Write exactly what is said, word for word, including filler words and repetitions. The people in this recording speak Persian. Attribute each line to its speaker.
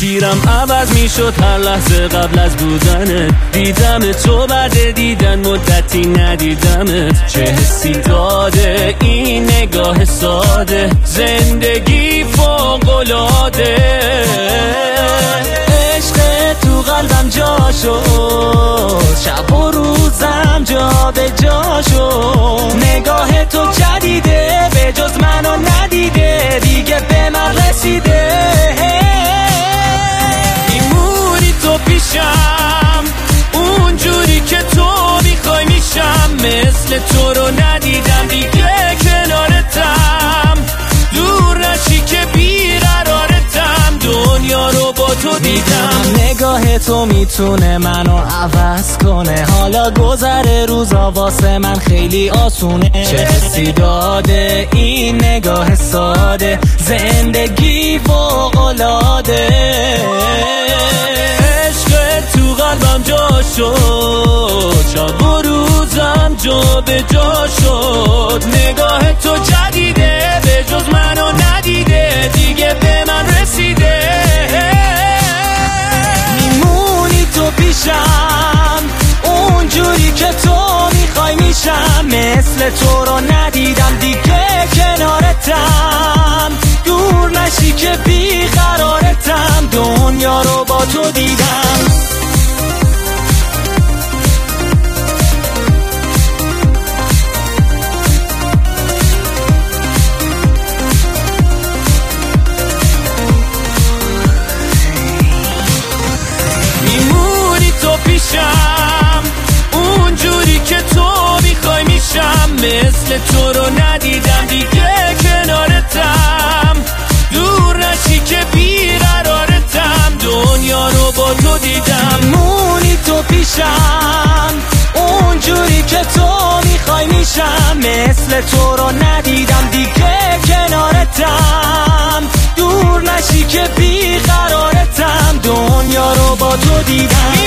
Speaker 1: مسیرم عوض میشد هر لحظه قبل از بودنت. دیدم تو بعد دیدن مدتی ندیدمت. چه حسی داده این نگاه ساده، زندگی فوق‌العاده. عشق تو قلبم جا شد، شب و روزم جا به جا شد. نگاه تو جدیده به جز منو ندیده، دیگه به من رسیده. میمونی تو پیشم اونجوری که تو میخوای میشم. مثل تو رو ندیدم دیگه کنارتم. دور نشی که بیقرارتم، دنیا رو با تو دیدم. نگاه تو میتونه منو عوض کنه، حالا گذر روزا واسه من خیلی آسونه. چه حسی داده این نگاه ساده، زندگی فوق‌العاده. عشق تو قلبم جا شد، شب و روزم جا به جا شد. نگاه تو جدیده به جز منو ندیده، دیگه به من رسیده. میمونی تو پیشم اونجوری که تو میخوای میشم. مثل تو رو ندیدم دیگه کنارتم. دور نشی که بیقرارتم، دنیا رو با تو دیدم. پیشم اونجوری که تو میخوای میشم. مثل تو رو ندیدم دیگه کنارتم. دور نشی که بیقرارتم، دنیا رو با تو دیدم. مونی تو پیشم اونجوری که تو میخوای میشم. مثل تو رو ندیدم دیگه کنارتم. دور نشی که بیقرارتم، دنیا رو با تو دیدم.